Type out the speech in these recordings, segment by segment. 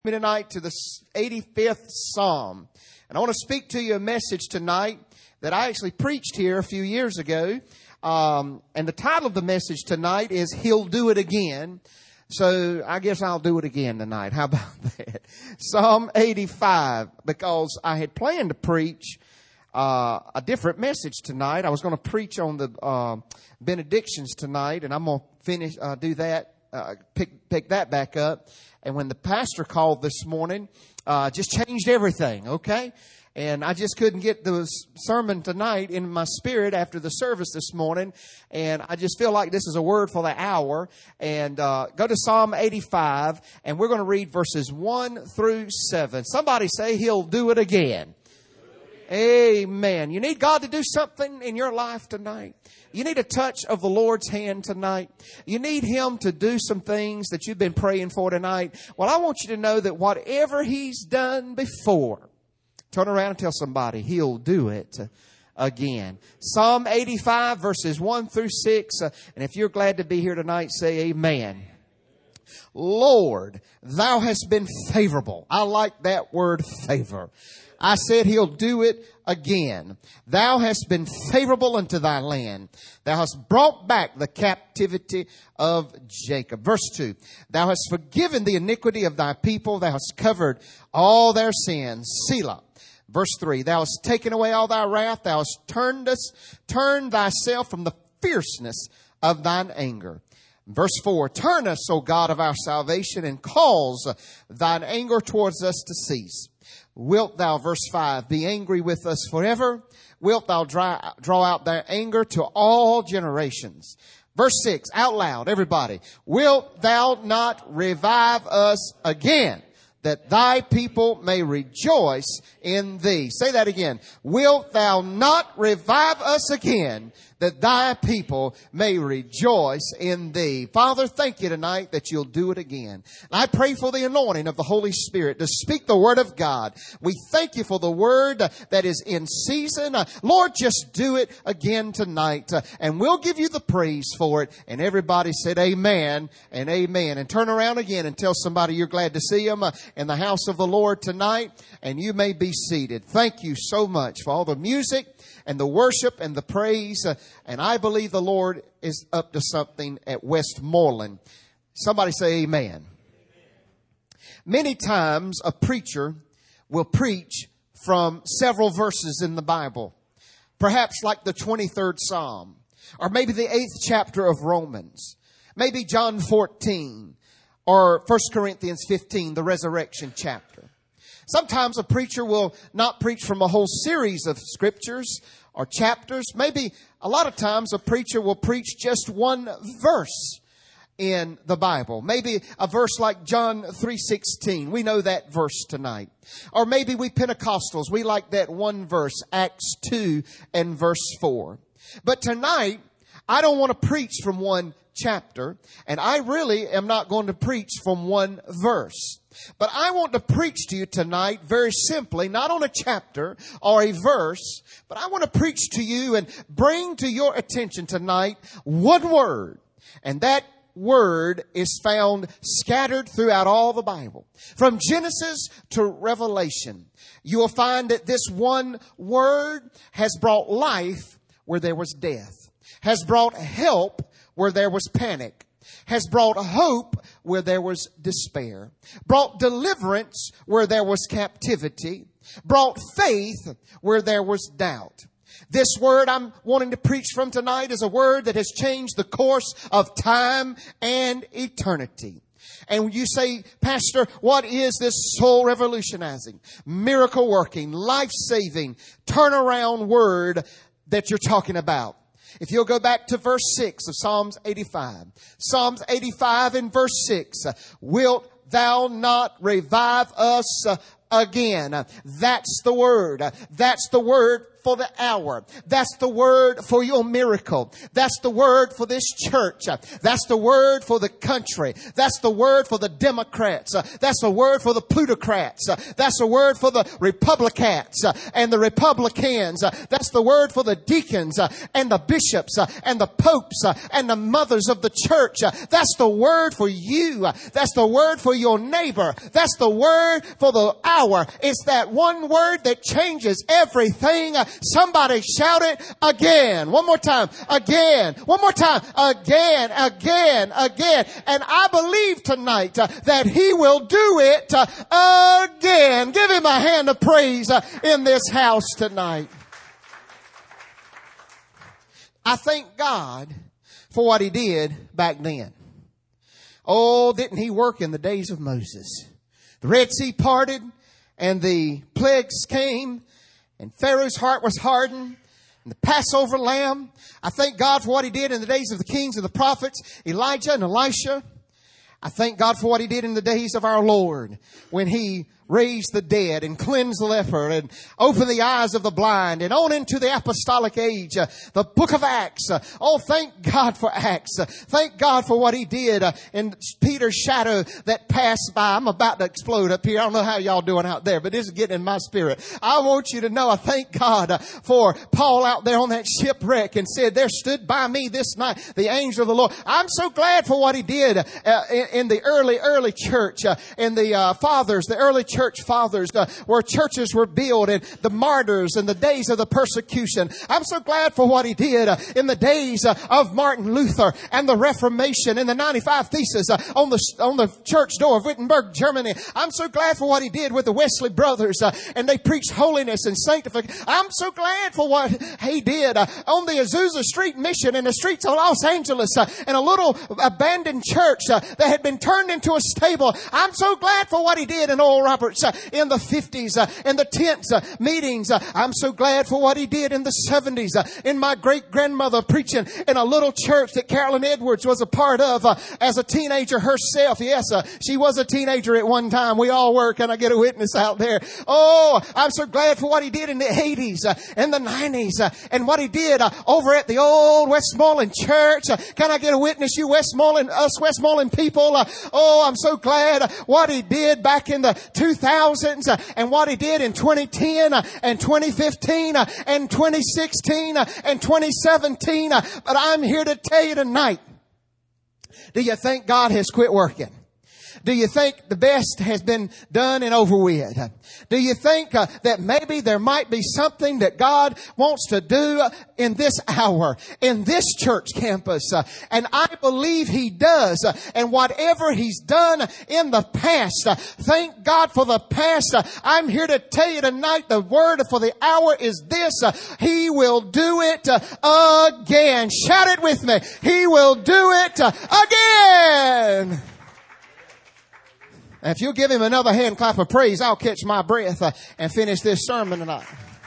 Me tonight to the 85th Psalm. And I want to speak to you a message tonight that I actually preached here a few years ago. And the title of the message tonight is He'll Do It Again. So I guess I'll do it again tonight. How about that? Psalm 85, because I had planned to preach a different message tonight. I was going to preach on the benedictions tonight, and I'm going to do that, pick that back up. And when the pastor called this morning, just changed everything, okay? And I just couldn't get the sermon tonight in my spirit after the service this morning. And I just feel like this is a word for the hour. And go to Psalm 85, and we're going to read verses 1 through 7. Somebody say, He'll do it again. Amen. You need God to do something in your life tonight. You need a touch of the Lord's hand tonight. You need Him to do some things that you've been praying for tonight. Well, I want you to know that whatever He's done before, turn around and tell somebody, He'll do it again. Psalm 85 verses 1 through 6. And if you're glad to be here tonight, say amen. Lord, Thou hast been favorable. I like that word, favor. I said He'll do it again. Thou hast been favorable unto Thy land. Thou hast brought back the captivity of Jacob. Verse 2. Thou hast forgiven the iniquity of Thy people. Thou hast covered all their sins. Selah. Verse 3. Thou hast taken away all Thy wrath. Thou hast turned Thyself from the fierceness of Thine anger. Verse 4. Turn us, O God of our salvation, and cause Thine anger towards us to cease. Wilt Thou, verse 5, be angry with us forever? Wilt Thou draw out Thy anger to all generations? Verse 6, out loud, everybody. Wilt Thou not revive us again, that Thy people may rejoice in Thee? Say that again. Wilt Thou not revive us again, that Thy people may rejoice in Thee? Father, thank You tonight that You'll do it again. And I pray for the anointing of the Holy Spirit to speak the Word of God. We thank You for the Word that is in season. Lord, just do it again tonight. And we'll give You the praise for it. And everybody said amen and amen. And turn around again and tell somebody you're glad to see them in the house of the Lord tonight. And you may be seated. Thank you so much for all the music and the worship and the praise. And I believe the Lord is up to something at Westmoreland. Somebody say amen. Many times a preacher will preach from several verses in the Bible. Perhaps like the 23rd Psalm. Or maybe the 8th chapter of Romans. Maybe John 14. Or 1 Corinthians 15, the resurrection chapter. Sometimes a preacher will not preach from a whole series of scriptures or chapters. Maybe a lot of times a preacher will preach just one verse in the Bible. Maybe a verse like John 3:16. We know that verse tonight. Or maybe we Pentecostals, we like that one verse, Acts 2 and verse 4. But tonight, I don't want to preach from one chapter, and I really am not going to preach from one verse. But I want to preach to you tonight very simply, not on a chapter or a verse, but I want to preach to you and bring to your attention tonight one word. And that word is found scattered throughout all the Bible. From Genesis to Revelation, you will find that this one word has brought life where there was death, has brought help where there was panic, has brought hope where there was despair, brought deliverance where there was captivity, brought faith where there was doubt. This word I'm wanting to preach from tonight is a word that has changed the course of time and eternity. And you say, Pastor, what is this soul revolutionizing, miracle working, life saving, turnaround word that you're talking about? If you'll go back to verse 6 of Psalms 85. Psalms 85 and verse 6. Wilt Thou not revive us again? That's the word. That's the word for the hour. That's the word for your miracle. That's the word for this church. That's the word for the country. That's the word for the Democrats. That's the word for the plutocrats. That's the word for the Republicans and the Republicans. That's the word for the deacons and the bishops and the popes and the mothers of the church. That's the word for you. That's the word for your neighbor. That's the word for the hour. It's that one word that changes everything. Somebody shout it again. One more time. Again. One more time. Again. Again. Again. And I believe tonight that He will do it again. Give Him a hand of praise in this house tonight. I thank God for what He did back then. Oh, didn't He work in the days of Moses? The Red Sea parted and the plagues came and Pharaoh's heart was hardened and the Passover lamb. I thank God for what He did in the days of the kings and the prophets, Elijah and Elisha. I thank God for what He did in the days of our Lord when He raised the dead and cleansed the leper and opened the eyes of the blind and on into the apostolic age, the book of Acts. Oh, thank God for Acts. Thank God for what He did in Peter's shadow that passed by. I'm about to explode up here. I don't know how y'all doing out there, but this is getting in my spirit. I want you to know I thank God for Paul out there on that shipwreck and said, there stood by me this night the angel of the Lord. I'm so glad for what He did in the early church, in the fathers, the early church fathers, where churches were built and the martyrs and the days of the persecution. I'm so glad for what He did in the days of Martin Luther and the Reformation and the 95 Theses on the church door of Wittenberg, Germany. I'm so glad for what He did with the Wesley brothers and they preached holiness and sanctification. I'm so glad for what He did on the Azusa Street mission in the streets of Los Angeles in a little abandoned church that had been turned into a stable. I'm so glad for what He did in Oral Roberts in the 50s, in the tent meetings. I'm so glad for what He did in the 70s, in my great-grandmother preaching in a little church that Carolyn Edwards was a part of as a teenager herself. Yes, she was a teenager at one time. We all were. Can I get a witness out there? Oh, I'm so glad for what He did in the 80s and the 90s and what He did over at the old Westmoreland church. Can I get a witness, you us Westmoreland people? Oh, I'm so glad what He did back in the 2000s and what He did in 2010 and 2015 and 2016 and 2017. But I'm here to tell you tonight, do you think God has quit working? Do you think the best has been done and over with? Do you think that maybe there might be something that God wants to do in this hour, in this church campus? And I believe He does. And whatever He's done in the past, thank God for the past. I'm here to tell you tonight, the word for the hour is this. He will do it again. Shout it with me. He will do it again. And if you'll give Him another hand clap of praise, I'll catch my breath and finish this sermon tonight.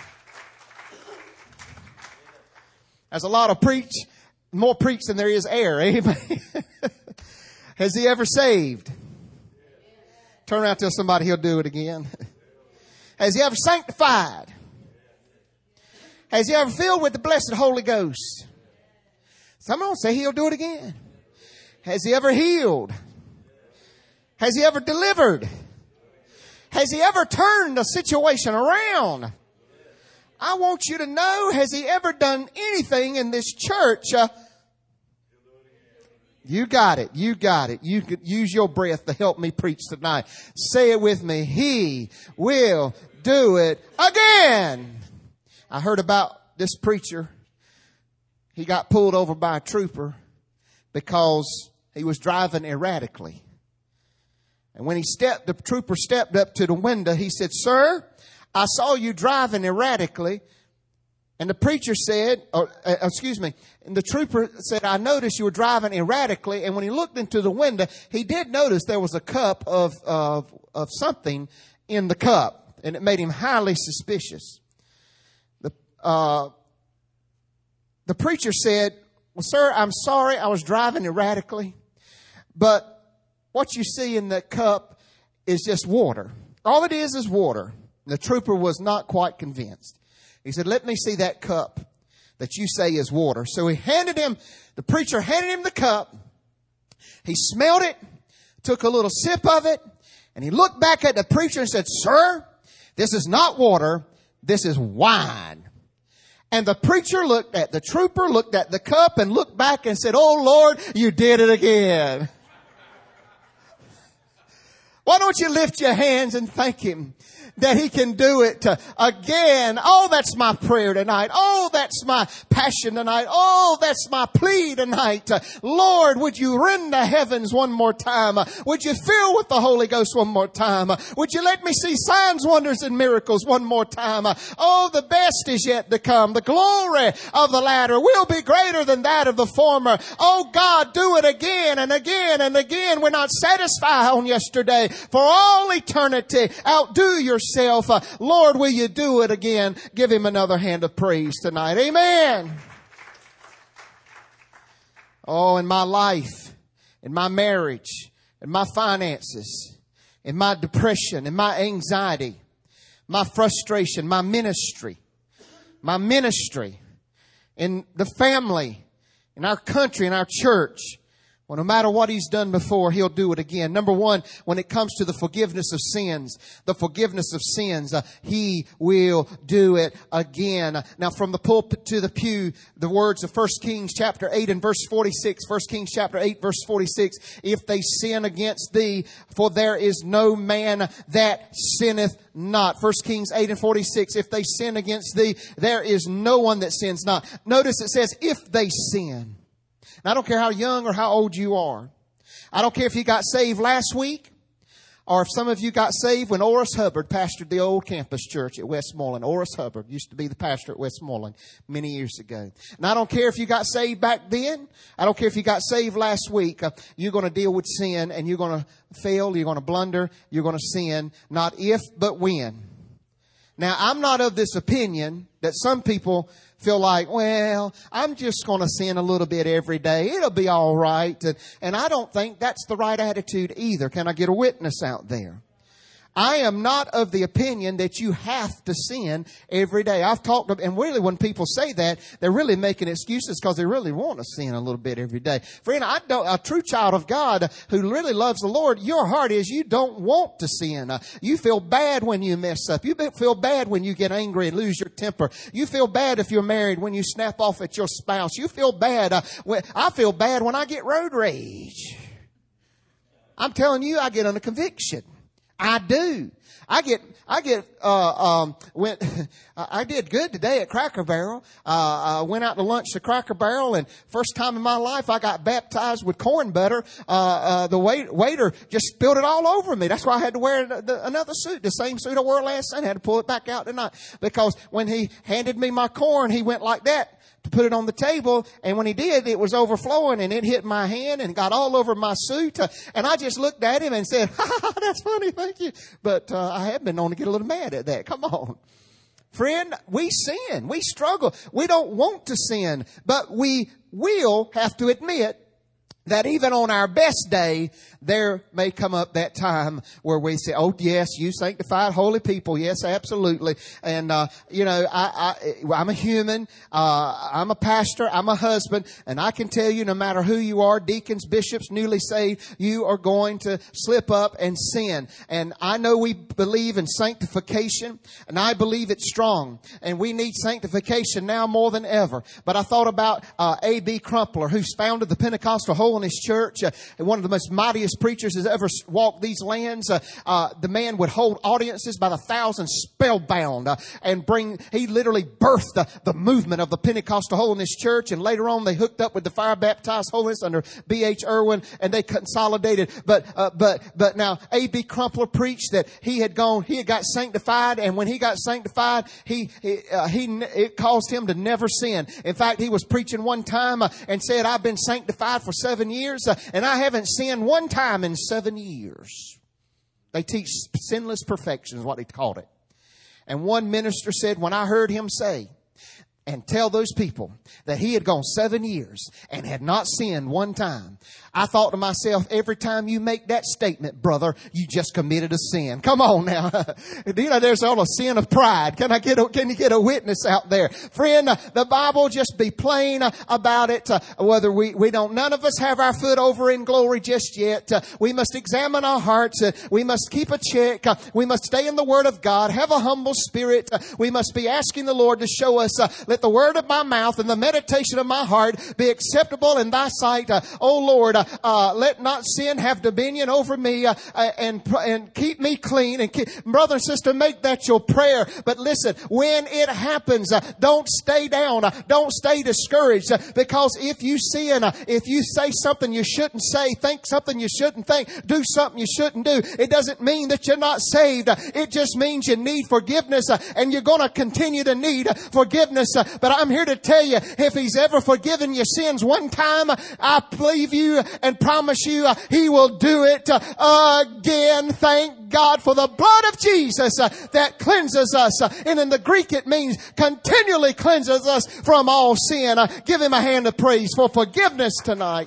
There's a lot of more preach than there is air. Amen. Has He ever saved? Turn around and tell somebody He'll do it again. Has He ever sanctified? Has He ever filled with the blessed Holy Ghost? Someone say He'll do it again. Has He ever healed? Has He ever delivered? Has He ever turned a situation around? I want you to know, has He ever done anything in this church? You got it. You got it. You could use your breath to help me preach tonight. Say it with me. He will do it again. I heard about this preacher. He got pulled over by a trooper because he was driving erratically. And when the trooper stepped up to the window, he said, "Sir, I saw you driving erratically." And the preacher said, and the trooper said, "I noticed you were driving erratically." And when he looked into the window, he did notice there was a cup of something in the cup. And it made him highly suspicious. The preacher said, "Well, sir, I'm sorry I was driving erratically, but what you see in that cup is just water. All it is water." The trooper was not quite convinced. He said, let me see that cup that you say is water. So the preacher handed him the cup. He smelled it, took a little sip of it, and he looked back at the preacher and said, sir, this is not water. This is wine. And the preacher looked at the trooper, looked at the cup, and looked back and said, oh Lord, you did it again. Why don't you lift your hands and thank Him that He can do it again? Oh, that's my prayer tonight. Oh, that's my passion tonight. Oh, that's my plea tonight. Lord, would you rend the heavens one more time? Would you fill with the Holy Ghost one more time? Would you let me see signs, wonders, and miracles one more time? Oh, the best is yet to come. The glory of the latter will be greater than that of the former. Oh God, do it again and again and again. We're not satisfied on yesterday. For all eternity, outdo yourself. Lord, will you do it again? Give Him another hand of praise tonight. Amen. Oh, in my life, in my marriage, in my finances, in my depression, in my anxiety, my frustration, my ministry, in the family, in our country, in our church. Well, no matter what He's done before, He'll do it again. Number one, when it comes to the forgiveness of sins, He will do it again. Now, from the pulpit to the pew, the words of 1 Kings chapter 8 and verse 46, 1 Kings chapter 8 verse 46, if they sin against thee, for there is no man that sinneth not. 1 Kings 8 and 46, if they sin against thee, there is no one that sins not. Notice it says, if they sin. I don't care how young or how old you are. I don't care if you got saved last week or if some of you got saved when Oris Hubbard pastored the old campus church at Westmoreland. Oris Hubbard used to be the pastor at Westmoreland many years ago. And I don't care if you got saved back then. I don't care if you got saved last week. You're going to deal with sin and you're going to fail. You're going to blunder. You're going to sin. Not if, but when. Now, I'm not of this opinion that some people feel like, well, I'm just going to sin a little bit every day. It'll be all right. And I don't think that's the right attitude either. Can I get a witness out there? I am not of the opinion that you have to sin every day. I've talked, and really when people say that, they're really making excuses because they really want to sin a little bit every day. Friend, a true child of God who really loves the Lord, your heart is you don't want to sin. You feel bad when you mess up. You feel bad when you get angry and lose your temper. You feel bad if you're married when you snap off at your spouse. You feel bad. I feel bad when I get road rage. I'm telling you, I get under conviction. I do. I did good today at Cracker Barrel. I went out to lunch to Cracker Barrel, and first time in my life I got baptized with corn butter. The waiter just spilled it all over me. That's why I had to wear another suit, the same suit I wore last Sunday. I had to pull it back out tonight because when he handed me my corn, he went like that to put it on the table, and when he did, it was overflowing and it hit my hand and got all over my suit, and I just looked at him and said, that's funny, thank you. But I have been known to get a little mad at that. Come on. Friend, we sin. We struggle. We don't want to sin, but we will have to admit that even on our best day, there may come up that time where we say, oh, yes, you sanctified holy people. Yes, absolutely. And, I'm a human. I'm a pastor. I'm a husband. And I can tell you, no matter who you are, deacons, bishops, newly saved, you are going to slip up and sin. And I know we believe in sanctification, and I believe it's strong. And we need sanctification now more than ever. But I thought about A.B. Crumpler, who's founded the Pentecostal Holiness Church, one of the most mightiest preachers has ever walked these lands. The man would hold audiences by the thousands spellbound he literally birthed the movement of the Pentecostal Holiness Church, and later on they hooked up with the Fire Baptized Holiness under B.H. Irwin, and they consolidated. But now A.B. Crumpler preached that he had got sanctified, and when he got sanctified, it caused him to never sin. In fact, he was preaching one time and said, I've been sanctified for 7 years, and I haven't sinned one time in 7 years. They teach sinless perfection is what he called it. And one minister said, when I heard him say, and tell those people that he had gone 7 years and had not sinned one time, I thought to myself, every time you make that statement, brother, you just committed a sin. Come on now. You know, there's all a sin of pride. Can you get a witness out there? Friend, the Bible just be plain about it. Whether none of us have our foot over in glory just yet. We must examine our hearts. We must keep a check. We must stay in the Word of God. Have a humble spirit. We must be asking the Lord to show us, let the word of my mouth and the meditation of my heart be acceptable in thy sight. O Lord, let not sin have dominion over me, and keep me clean. And brother and sister, make that your prayer. But listen, when it happens, don't stay down. Don't stay discouraged, because if you sin, if you say something you shouldn't say, think something you shouldn't think, do something you shouldn't do, it doesn't mean that you're not saved. It just means you need forgiveness, and you're going to continue to need forgiveness. But I'm here to tell you, if He's ever forgiven your sins one time, I believe you and promise you He will do it again. Thank God for the blood of Jesus that cleanses us. And in the Greek it means continually cleanses us from all sin. Give Him a hand of praise for forgiveness tonight.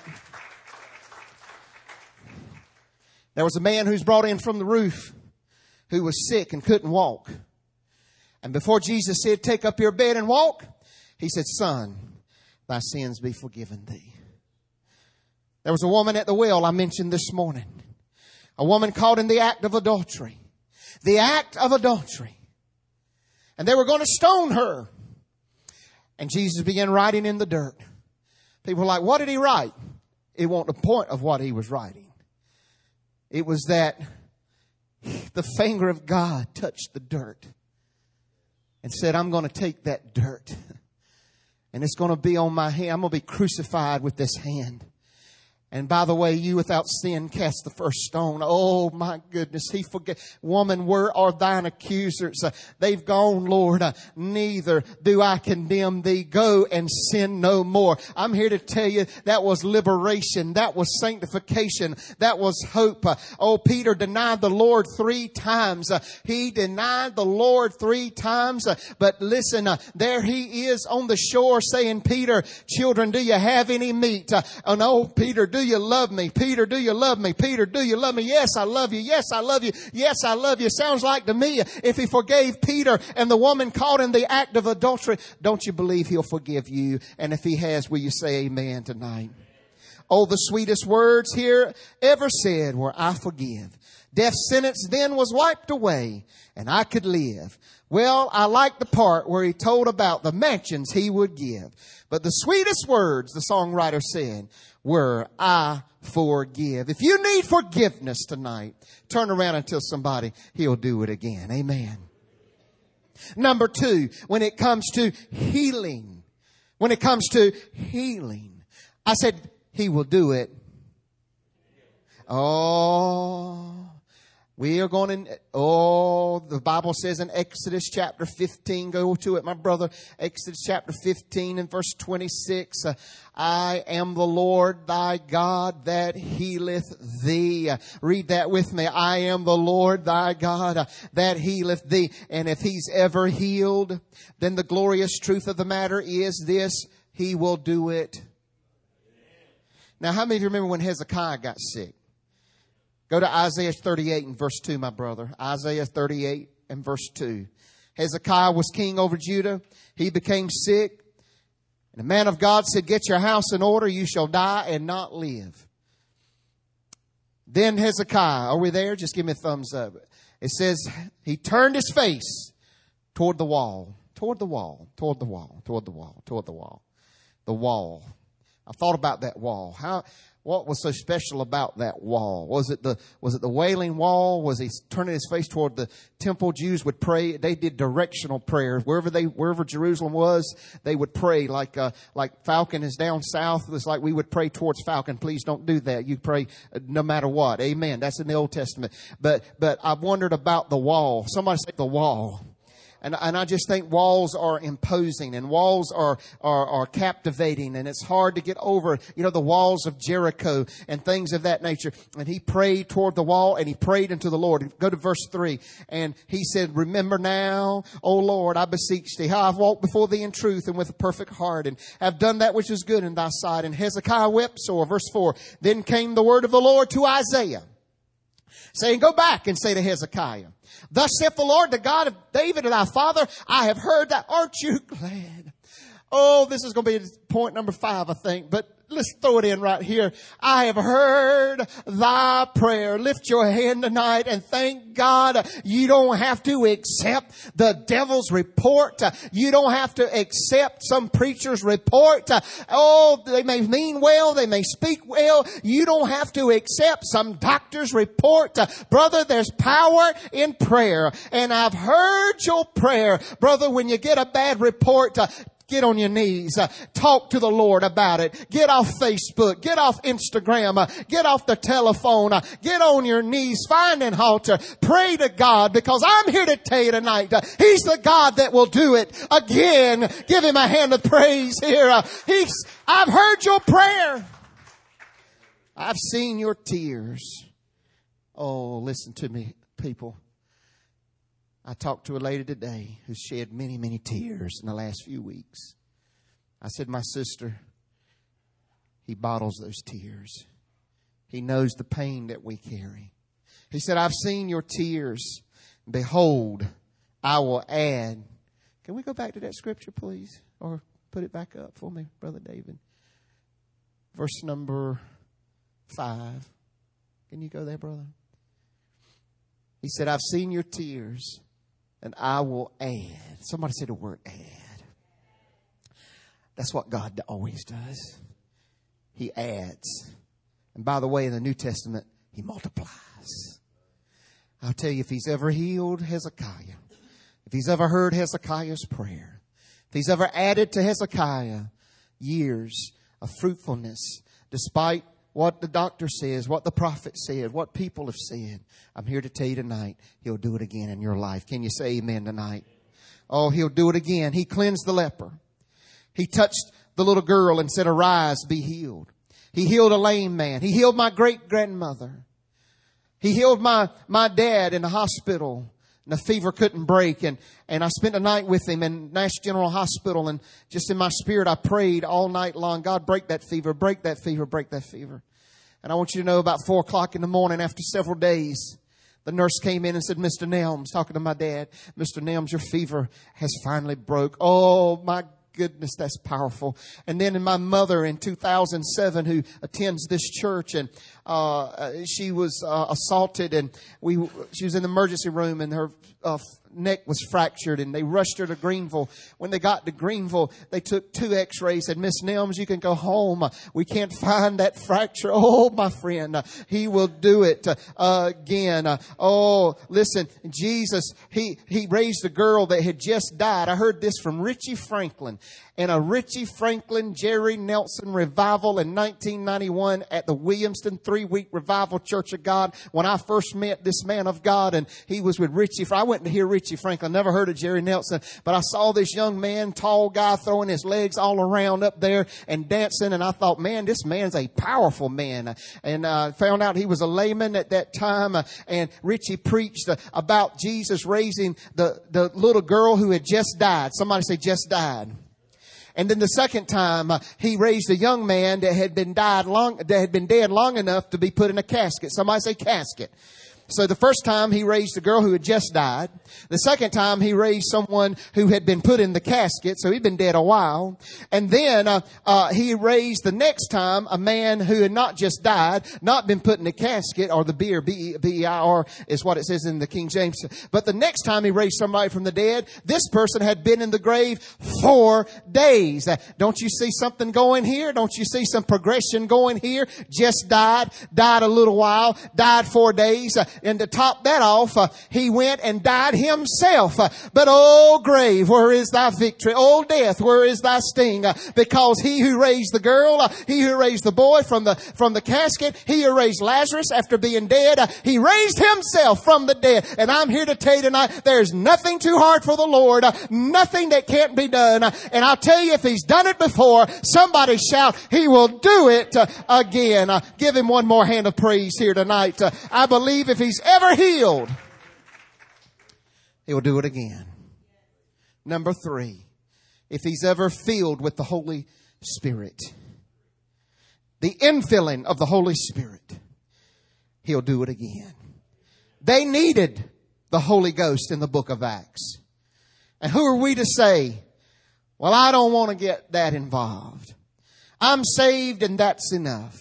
There was a man who's brought in from the roof who was sick and couldn't walk. And before Jesus said, take up your bed and walk, He said, son, thy sins be forgiven thee. There was a woman at the well I mentioned this morning. A woman caught in the act of adultery. The act of adultery. And they were going to stone her. And Jesus began writing in the dirt. People were like, what did He write? It wasn't the point of what He was writing. It was that the finger of God touched the dirt and said, I'm going to take that dirt and it's going to be on my hand. I'm going to be crucified with this hand. And by the way, you without sin cast the first stone. Oh my goodness. He forgave. Woman, where are thine accusers? They've gone, Lord. Neither do I condemn thee. Go and sin no more. I'm here to tell you that was liberation. That was sanctification. That was hope. Oh, Peter denied the Lord 3 times. He denied the Lord 3 times. But listen, there he is on the shore saying, Peter, children, do you have any meat? Oh no, Peter, do you love me? Peter, do you love me? Peter, do you love me? Yes, I love you. Yes, I love you. Yes, I love you. Sounds like to me, if He forgave Peter and the woman caught in the act of adultery, don't you believe He'll forgive you? And if He has, will you say amen tonight? Oh, the sweetest words here ever said were, I forgive. Death's sentence then was wiped away and I could live. Well, I like the part where He told about the mansions He would give. But the sweetest words, the songwriter said, were, I forgive. If you need forgiveness tonight, turn around and tell somebody, He'll do it again. Amen. Number 2, when it comes to healing, I said, He will do it. Oh, we are going to, the Bible says in Exodus chapter 15, go to it, my brother. Exodus chapter 15 and verse 26. I am the Lord thy God that healeth thee. Read that with me. I am the Lord thy God that healeth thee. And if He's ever healed, then the glorious truth of the matter is this: He will do it. Now, how many of you remember when Hezekiah got sick? Go to Isaiah 38 and verse 2, my brother. Isaiah 38 and verse 2. Hezekiah was king over Judah. He became sick. And the man of God said, get your house in order. You shall die and not live. Then Hezekiah, are we there? Just give me a thumbs up. It says, he turned his face toward the wall. Toward the wall. Toward the wall. Toward the wall. Toward the wall. The wall. I thought about that wall. What was so special about that wall? Was it the Wailing Wall? Was he turning his face toward the temple? Jews would pray. They did directional prayers. Wherever Jerusalem was, they would pray like Falcon is down south. It's like we would pray towards Falcon. Please don't do that. You pray no matter what. Amen. That's in the Old Testament. But I wondered about the wall. Somebody say the wall. And I just think walls are imposing and walls are captivating, and it's hard to get over, the walls of Jericho and things of that nature. And he prayed toward the wall and he prayed unto the Lord. Go to verse 3. And he said, remember now, O Lord, I beseech thee, how I've walked before thee in truth and with a perfect heart, and have done that which is good in thy sight. And Hezekiah wept sore. Verse 4. Then came the word of the Lord to Isaiah, saying, go back and say to Hezekiah, thus saith the Lord, the God of David thy father, I have heard that. Aren't you glad? Oh, this is going to be point number 5, I think, but let's throw it in right here. I have heard thy prayer. Lift your hand tonight and thank God you don't have to accept the devil's report. You don't have to accept some preacher's report. Oh, they may mean well. They may speak well. You don't have to accept some doctor's report. Brother, there's power in prayer. And I've heard your prayer. Brother, when you get a bad report, get on your knees. Talk to the Lord about it. Get off Facebook. Get off Instagram. Get off the telephone. Get on your knees. Find an altar. Pray to God, because I'm here to tell you tonight, He's the God that will do it again. Give Him a hand of praise here. I've heard your prayer. I've seen your tears. Oh, listen to me, people. I talked to a lady today who shed many, many tears in the last few weeks. I said, my sister, He bottles those tears. He knows the pain that we carry. He said, I've seen your tears. Behold, I will add. Can we go back to that scripture, please? Or put it back up for me, Brother David. Verse number 5. Can you go there, brother? He said, I've seen your tears, and I will add. Somebody say the word add. That's what God always does. He adds. And by the way, in the New Testament, He multiplies. I'll tell you, if He's ever healed Hezekiah, if He's ever heard Hezekiah's prayer, if He's ever added to Hezekiah years of fruitfulness, despite what the doctor says, what the prophet said, what people have said, I'm here to tell you tonight, He'll do it again in your life. Can you say amen tonight? Oh, He'll do it again. He cleansed the leper. He touched the little girl and said, arise, be healed. He healed a lame man. He healed my great-grandmother. He healed my dad in the hospital. And the fever couldn't break. And I spent a night with him in Nash General Hospital. And just in my spirit, I prayed all night long. God, break that fever, break that fever, break that fever. And I want you to know, about 4 o'clock in the morning, after several days, the nurse came in and said, Mr. Nelms, talking to my dad, Mr. Nelms, your fever has finally broke. Oh, my goodness, that's powerful. And then my mother in 2007, who attends this church, and she was assaulted, and she was in the emergency room, and her neck was fractured, and they rushed her to Greenville. When they got to Greenville, they took 2 x-rays, said, Miss Nelms, you can go home. We can't find that fracture. Oh, my friend, He will do it again. Oh, listen, Jesus, He raised a girl that had just died. I heard this from Richie Franklin. In a Richie Franklin, Jerry Nelson revival in 1991 at the Williamston 3-week Revival Church of God. When I first met this man of God, and he was with Richie. I went to hear Richie Franklin. Never heard of Jerry Nelson, but I saw this young man, tall guy, throwing his legs all around up there and dancing. And I thought, man, this man's a powerful man. And I found out he was a layman at that time. And Richie preached about Jesus raising the little girl who had just died. Somebody say just died. And then the second time, He raised a young man that had been dead long enough to be put in a casket. Somebody say casket. So the first time He raised a girl who had just died. The second time He raised someone who had been put in the casket. So he'd been dead a while. And then He raised the next time a man who had not just died, not been put in a casket, or the beer, B-E-I-R is what it says in the King James. But the next time He raised somebody from the dead, this person had been in the grave 4 days. Don't you see something going here? Don't you see some progression going here? Just died a little while, died 4 days. And to top that off, he went and died himself. But oh grave, where is thy victory? Oh death, where is thy sting? Because he who raised the girl, he who raised the boy from the casket, he who raised Lazarus after being dead, he raised himself from the dead. And I'm here to tell you tonight, there's nothing too hard for the Lord, nothing that can't be done. And I'll tell you, if he's done it before, somebody shout, he will do it again. Give him one more hand of praise here tonight. I believe if he's ever healed, he will do it again. Number 3, if he's ever filled with the Holy Spirit, the infilling of the Holy Spirit, he'll do it again. They needed the Holy Ghost in the book of Acts. And who are we to say, well, I don't want to get that involved. I'm saved and that's enough.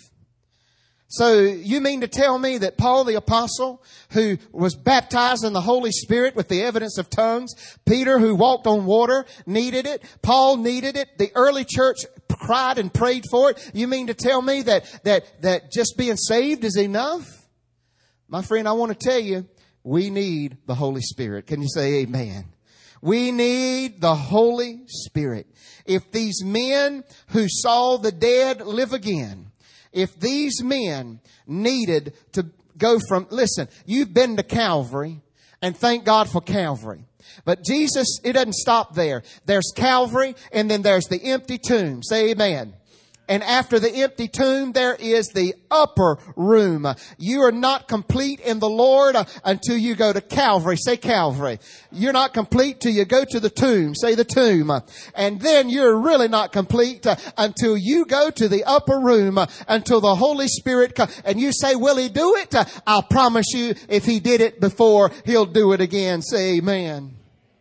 So you mean to tell me that Paul the Apostle, who was baptized in the Holy Spirit with the evidence of tongues, Peter who walked on water needed it, Paul needed it, the early church cried and prayed for it. You mean to tell me that just being saved is enough? My friend, I want to tell you, we need the Holy Spirit. Can you say amen? We need the Holy Spirit. If these men who saw the dead live again, if these men needed to go from, listen, you've been to Calvary, and thank God for Calvary. But Jesus, it doesn't stop there. There's Calvary, and then there's the empty tomb. Say amen. And after the empty tomb, there is the upper room. You are not complete in the Lord until you go to Calvary. Say Calvary. You're not complete till you go to the tomb. Say the tomb. And then you're really not complete until you go to the upper room, until the Holy Spirit comes. And you say, will he do it? I'll promise you, if he did it before, he'll do it again. Say amen.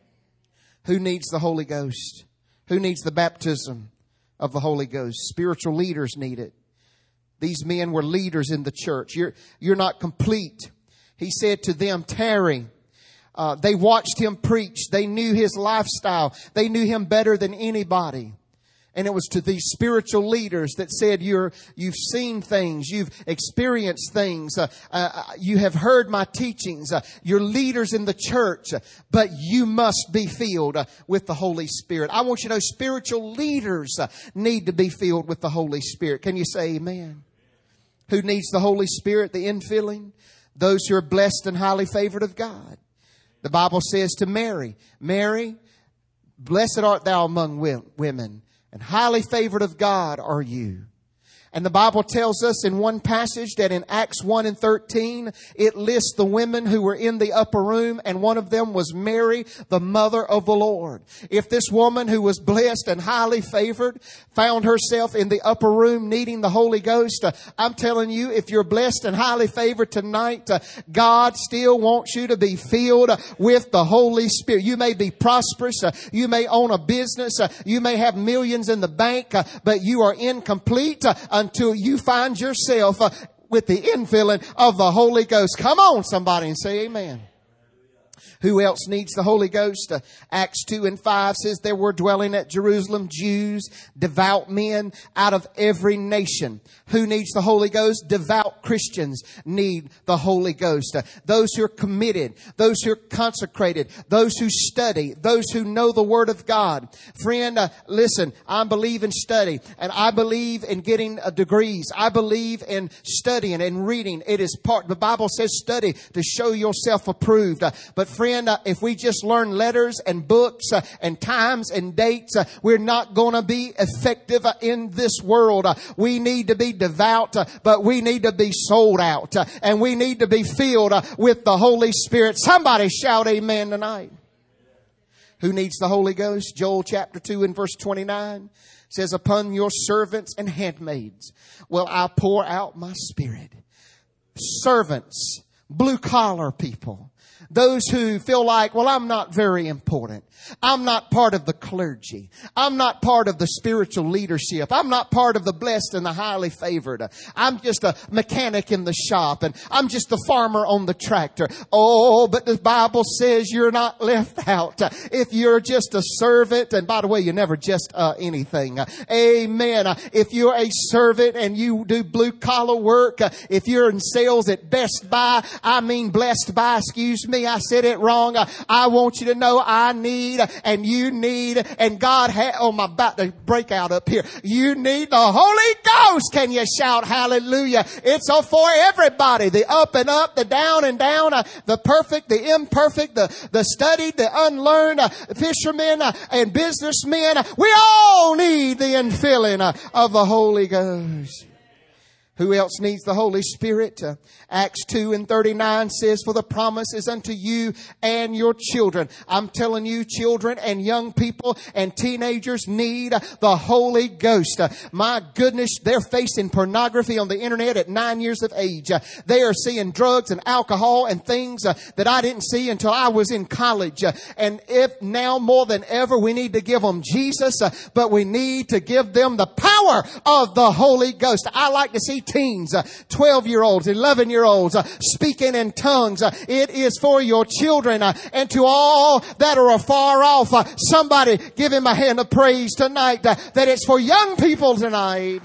Who needs the Holy Ghost? Who needs the baptism of the Holy Ghost? Spiritual leaders need it. These men were leaders in the church. You're not complete. He said to them, tarry. They watched him preach. They knew his lifestyle. They knew him better than anybody. And it was to these spiritual leaders that said, you've seen things, you've experienced things, you have heard my teachings, you're leaders in the church, but you must be filled with the Holy Spirit. I want you to know spiritual leaders need to be filled with the Holy Spirit. Can you say amen? Who needs the Holy Spirit, the infilling? Those who are blessed and highly favored of God. The Bible says to Mary, Mary, blessed art thou among women, and highly favored of God are you. And the Bible tells us in one passage that in Acts 1 and 13, it lists the women who were in the upper room, and one of them was Mary, the mother of the Lord. If this woman who was blessed and highly favored found herself in the upper room needing the Holy Ghost, I'm telling you, if you're blessed and highly favored tonight, God still wants you to be filled with the Holy Spirit. You may be prosperous, you may own a business, you may have millions in the bank, but you are incomplete until you find yourself with the infilling of the Holy Ghost. Come on, somebody, and say amen. Who else needs the Holy Ghost? Acts 2 and 5 says there were dwelling at Jerusalem Jews, devout men out of every nation. Who needs the Holy Ghost? Devout Christians need the Holy Ghost. Those who are committed, those who are consecrated, those who study, those who know the Word of God. Friend, listen, I believe in study, and I believe in getting degrees. I believe in studying and reading. It is part, the Bible says study to show yourself approved. But friend, if we just learn letters and books and times and dates, we're not going to be effective in this world. We need to be devout, but we need to be sold out, and we need to be filled with the Holy Spirit. Somebody shout amen tonight. Who needs the Holy Ghost? Joel chapter 2 and verse 29 says, upon your servants and handmaids will I pour out my Spirit. Servants, blue collar people, Those who feel like, well, I'm not very important. I'm not part of the clergy. I'm not part of the spiritual leadership. I'm not part of the blessed and the highly favored. I'm just a mechanic in the shop, and I'm just the farmer on the tractor. Oh, but the Bible says you're not left out. If you're just a servant, and by the way, you're never just anything. Amen. If you're a servant and you do blue collar work, if you're in sales at Best Buy, Blessed Buy, excuse me, I said it wrong. I want you to know I need and you need, and God I'm about to break out up here. You need the Holy Ghost. Can you shout hallelujah? It's for everybody. The up and up, the down and down, the perfect, the imperfect, the studied, the unlearned, fishermen and businessmen. We all need the infilling of the Holy Ghost. Who else needs the Holy Spirit? Acts 2:39 says, for the promise is unto you and your children. I'm telling you, children and young people and teenagers need the Holy Ghost. My goodness, they're facing pornography on the internet at 9 years of age. They are seeing drugs and alcohol and things that I didn't see until I was in college. And if now more than ever, we need to give them Jesus, but we need to give them the power of the Holy Ghost. I like to see teens, 12-year-olds, 11-year-olds speaking in tongues. It is for your children and to all that are afar off. Somebody give him a hand of praise tonight that it's for young people tonight.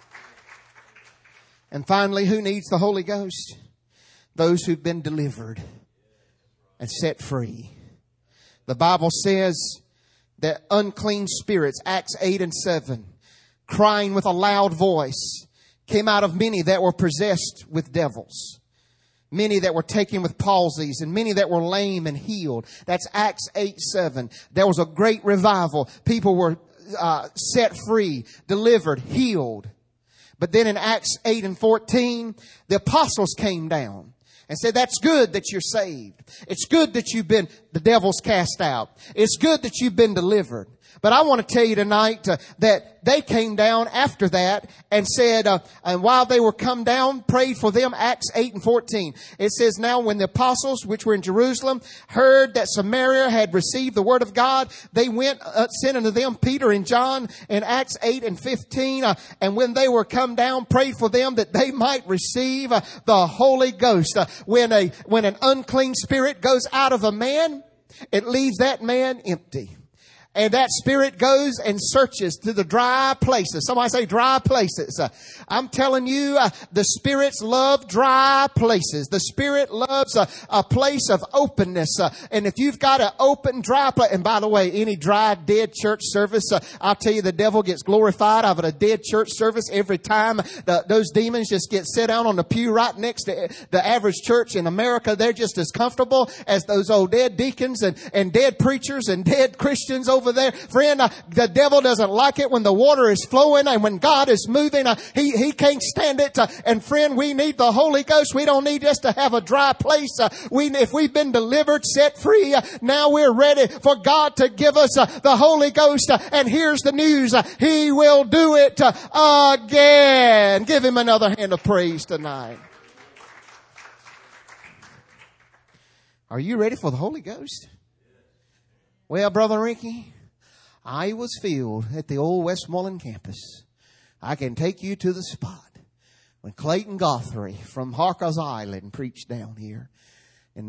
And finally, who needs the Holy Ghost? Those who've been delivered and set free. The Bible says that unclean spirits, Acts 8:7, crying with a loud voice, came out of many that were possessed with devils. Many that were taken with palsies and many that were lame and healed. That's Acts 8:7. There was a great revival. People were set free, delivered, healed. But then in Acts 8:14, the apostles came down and said, that's good that you're saved. It's good that the devil's cast out. It's good that you've been delivered. But I want to tell you tonight that they came down after that and said, and while they were come down, prayed for them. Acts 8:14. It says, now when the apostles which were in Jerusalem heard that Samaria had received the word of God, they went, sent unto them Peter and John in Acts 8:15. And when they were come down, prayed for them that they might receive the Holy Ghost. When an unclean spirit goes out of a man, it leaves that man empty. And that spirit goes and searches to the dry places. Somebody say dry places. I'm telling you, the spirits love dry places. The spirit loves a place of openness. And if you've got an open, dry place, and by the way, any dry, dead church service, I'll tell you, the devil gets glorified out of a dead church service every time. Those demons just get set down on the pew right next to the average church in America. They're just as comfortable as those old dead deacons and dead preachers and dead Christians over there. Friend, the devil doesn't like it when the water is flowing and when God is moving. He can't stand it. And friend, we need the Holy Ghost. We don't need just to have a dry place. If we've been delivered, set free, now we're ready for God to give us the Holy Ghost. And here's the news. He will do it again. Give him another hand of praise tonight. Are you ready for the Holy Ghost? Well, Brother Ricky, I was filled at the old Westmoreland campus. I can take you to the spot when Clayton Guthrie from Harker's Island preached down here in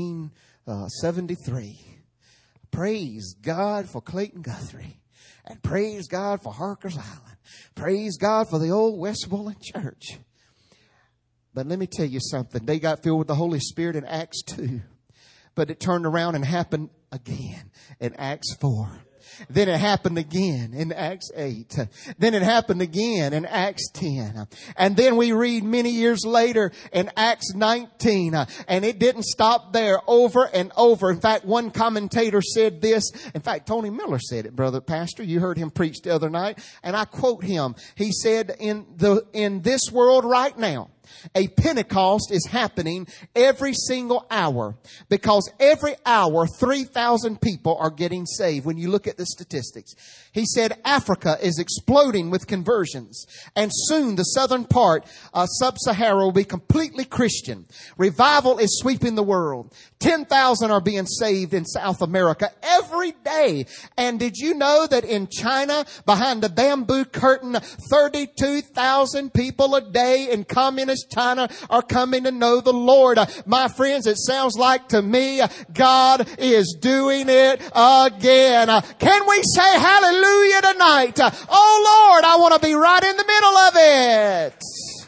1973. Praise God for Clayton Guthrie. And praise God for Harker's Island. Praise God for the old Westmoreland church. But let me tell you something. They got filled with the Holy Spirit in Acts 2. But it turned around and happened again in Acts 4. Then it happened again in Acts 8. Then it happened again in Acts 10. And then we read many years later in Acts 19. And it didn't stop there, over and over. In fact, one commentator said this. In fact, Tony Miller said it, brother pastor. You heard him preach the other night. And I quote him. He said, in this world right now, a Pentecost is happening every single hour, because every hour 3,000 people are getting saved when you look at the statistics. He said Africa is exploding with conversions, and soon the southern part of Sub-Sahara will be completely Christian. Revival is sweeping the world. 10,000 are being saved in South America every day. And did you know that in China, behind the bamboo curtain, 32,000 people a day in communist China are coming to know the Lord? My friends, it sounds like to me God is doing it again. Can we say hallelujah tonight? Oh Lord, I want to be right in the middle of it.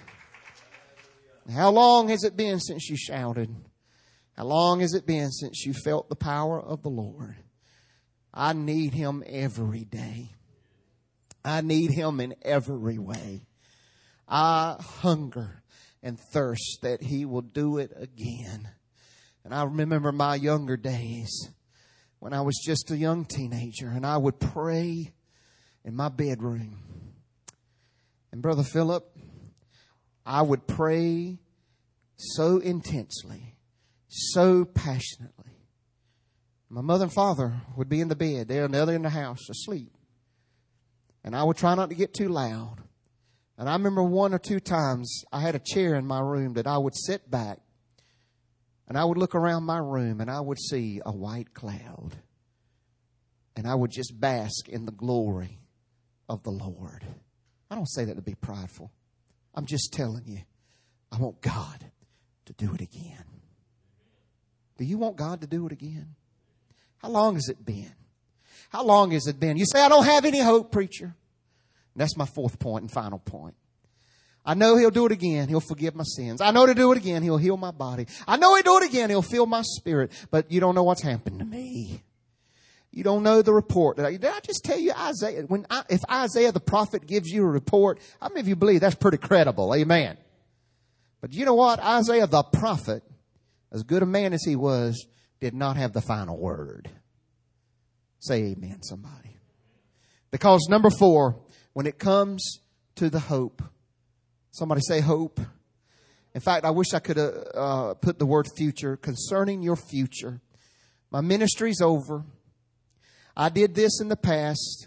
How long has it been since you shouted? How long has it been since you felt the power of the Lord? I need Him every day. I need Him in every way. I hunger and thirst that He will do it again. And I remember my younger days when I was just a young teenager, and I would pray in my bedroom. And Brother Philip, I would pray so intensely, so passionately. My mother and father would be in the bed, there and the other in the house, asleep. And I would try not to get too loud. And I remember one or two times I had a chair in my room that I would sit back, and I would look around my room and I would see a white cloud. And I would just bask in the glory of the Lord. I don't say that to be prideful. I'm just telling you, I want God to do it again. Do you want God to do it again? How long has it been? How long has it been? You say, I don't have any hope, preacher. And that's my fourth point and final point. I know He'll do it again. He'll forgive my sins. I know to do it again. He'll heal my body. I know He'll do it again. He'll fill my spirit. But you don't know what's happened to me. You don't know the report. Did I just tell you Isaiah? If Isaiah the prophet gives you a report, how many of you believe that's pretty credible? Amen. But you know what? Isaiah the prophet, as good a man as he was, did not have the final word. Say amen, somebody. Because number 4, when it comes to the hope, somebody say hope. In fact, I wish I could have put the word future, concerning your future. My ministry's over. I did this in the past,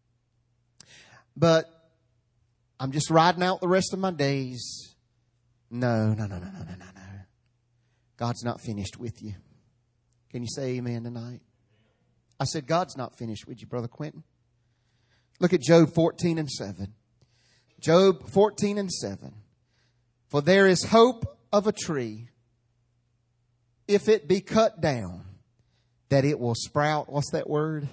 but I'm just riding out the rest of my days. No. God's not finished with you. Can you say amen tonight? I said, God's not finished with you, Brother Quentin. Look at Job 14:7. Job 14:7. For there is hope of a tree, if it be cut down, that it will sprout. What's that word?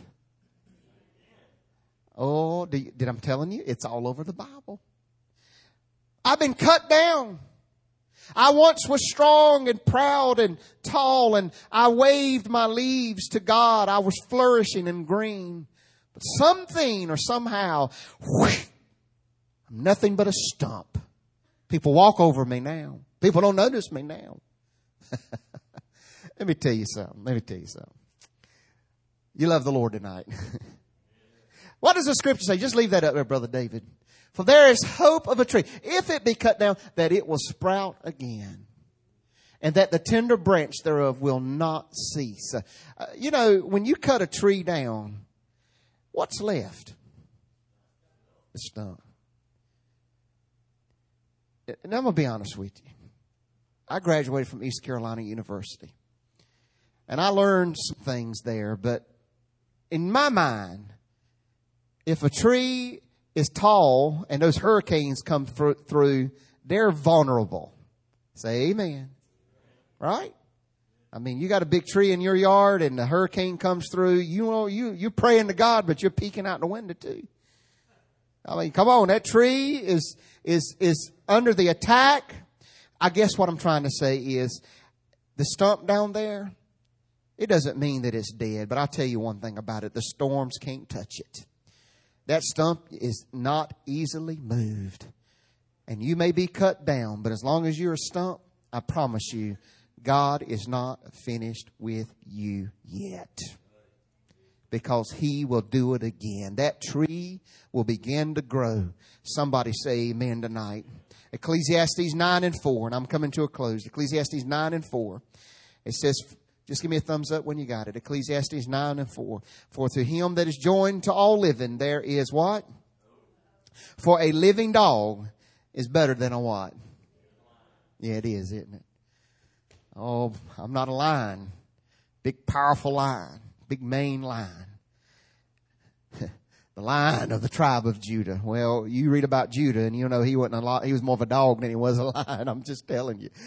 Oh, did I'm telling you? It's all over the Bible. I've been cut down. I once was strong and proud and tall, and I waved my leaves to God. I was flourishing and green. But something or somehow, I'm nothing but a stump. People walk over me now. People don't notice me now. Let me tell you something. You love the Lord tonight. What does the scripture say? Just leave that up there, Brother David. For there is hope of a tree, if it be cut down, that it will sprout again, and that the tender branch thereof will not cease. When you cut a tree down, what's left? The stump. And I'm going to be honest with you. I graduated from East Carolina University, and I learned some things there. But in my mind, if a tree is tall and those hurricanes come through, they're vulnerable. Say amen. Right? I mean, you got a big tree in your yard and the hurricane comes through. You're praying to God, but you're peeking out the window too. I mean, come on, that tree is under the attack. I guess what I'm trying to say is the stump down there, it doesn't mean that it's dead. But I'll tell you one thing about it. The storms can't touch it. That stump is not easily moved. And you may be cut down, but as long as you're a stump, I promise you, God is not finished with you yet. Because He will do it again. That tree will begin to grow. Somebody say amen tonight. Ecclesiastes 9:4, and I'm coming to a close. Ecclesiastes 9:4. It says, just give me a thumbs up when you got it. Ecclesiastes 9:4. For through him that is joined to all living, there is what? For a living dog is better than a what? Yeah, it is, isn't it? Oh, I'm not a lion. Big, powerful lion. Big, main lion. The lion of the tribe of Judah. Well, you read about Judah and you know he wasn't a lot. He was more of a dog than he was a lion. I'm just telling you.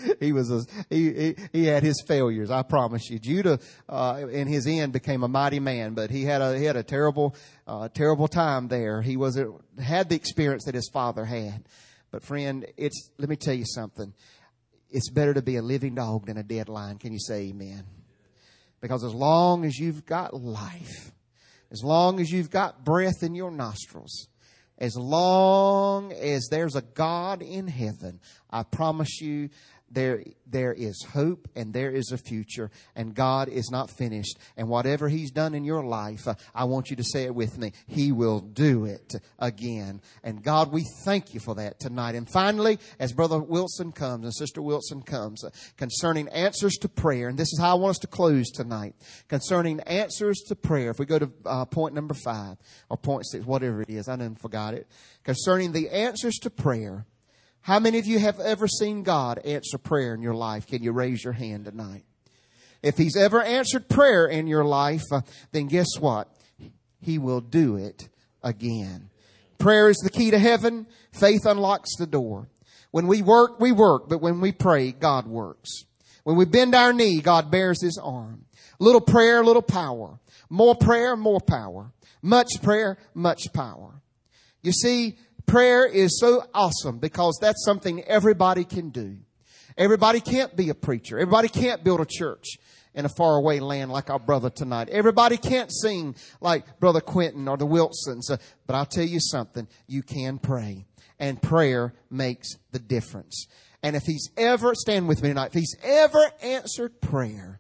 He had his failures. I promise you. Judah, in his end became a mighty man, but he had a terrible time there. He had the experience that his father had. But friend, let me tell you something. It's better to be a living dog than a dead lion. Can you say amen? Because as long as you've got life, as long as you've got breath in your nostrils, as long as there's a God in heaven, I promise you there is hope and there is a future, and God is not finished. And whatever He's done in your life, I want you to say it with me. He will do it again. And God, we thank you for that tonight. And finally, as Brother Wilson comes and Sister Wilson comes, concerning answers to prayer, and this is how I want us to close tonight. Concerning answers to prayer, if we go to point number 5 or point 6, whatever it is, I done forgot it. Concerning the answers to prayer, how many of you have ever seen God answer prayer in your life? Can you raise your hand tonight? If He's ever answered prayer in your life, then guess what? He will do it again. Prayer is the key to heaven. Faith unlocks the door. When we work, but when we pray, God works. When we bend our knee, God bears His arm. Little prayer, little power. More prayer, more power. Much prayer, much power. You see, prayer is so awesome because that's something everybody can do. Everybody can't be a preacher. Everybody can't build a church in a faraway land like our brother tonight. Everybody can't sing like Brother Quentin or the Wilsons. But I'll tell you something. You can pray. And prayer makes the difference. And if He's ever, stand with me tonight, if He's ever answered prayer,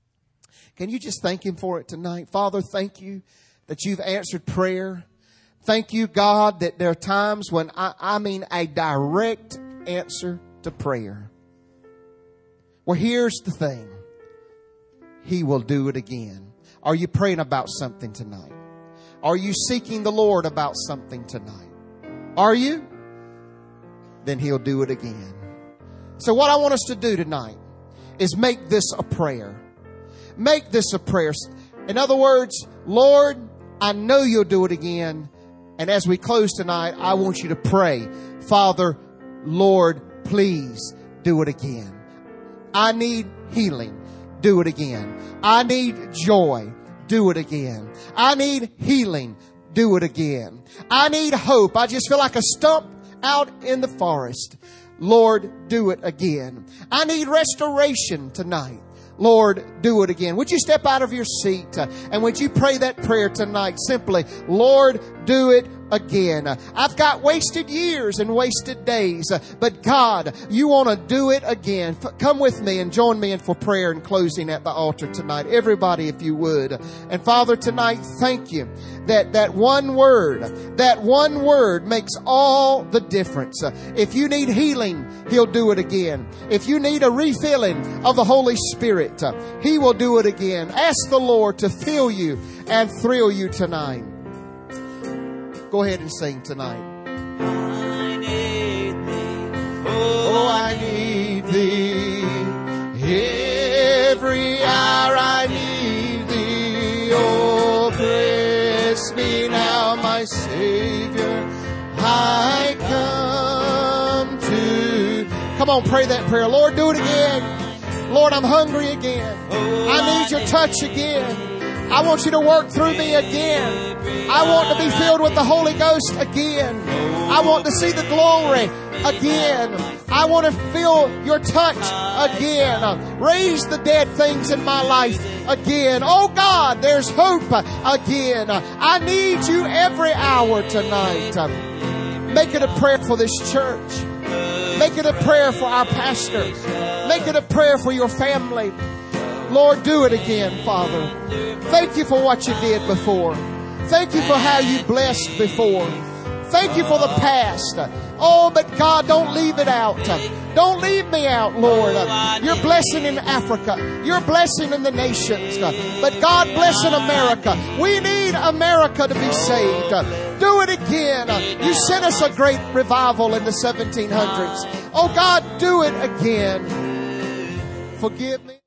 can you just thank Him for it tonight? Father, thank you that You've answered prayer. Thank you, God, that there are times when I mean a direct answer to prayer. Well, here's the thing. He will do it again. Are you praying about something tonight? Are you seeking the Lord about something tonight? Are you? Then He'll do it again. So what I want us to do tonight is make this a prayer. Make this a prayer. In other words, Lord, I know You'll do it again. And as we close tonight, I want you to pray, Father, Lord, please do it again. I need healing. Do it again. I need joy. Do it again. I need healing. Do it again. I need hope. I just feel like a stump out in the forest. Lord, do it again. I need restoration tonight. Lord, do it again. Would you step out of your seat and would you pray that prayer tonight? Simply, Lord, do it again. I've got wasted years and wasted days, but God, You want to do it again. Come with me and join me in for prayer and closing at the altar tonight. Everybody, if you would. And Father, tonight, thank You that one word makes all the difference. If you need healing, He'll do it again. If you need a refilling of the Holy Spirit, He will do it again. Ask the Lord to fill you and thrill you tonight. Go ahead and sing tonight. I need Thee. Oh, I need Thee. Every hour I need Thee. Oh, bless me now, my Savior. I come to... Come on, pray that prayer. Lord, do it again. Lord, I'm hungry again. I need Your touch again. I want You to work through me again. I want to be filled with the Holy Ghost again. I want to see the glory again. I want to feel Your touch again. Raise the dead things in my life again. Oh God, there's hope again. I need You every hour tonight. Make it a prayer for this church. Make it a prayer for our pastor. Make it a prayer for your family. Lord, do it again, Father. Thank You for what You did before. Thank You for how You blessed before. Thank You for the past. Oh, but God, don't leave it out. Don't leave me out, Lord. You're blessing in Africa. You're blessing in the nations. But God bless in America. We need America to be saved. Do it again. You sent us a great revival in the 1700s. Oh, God, do it again. Forgive me.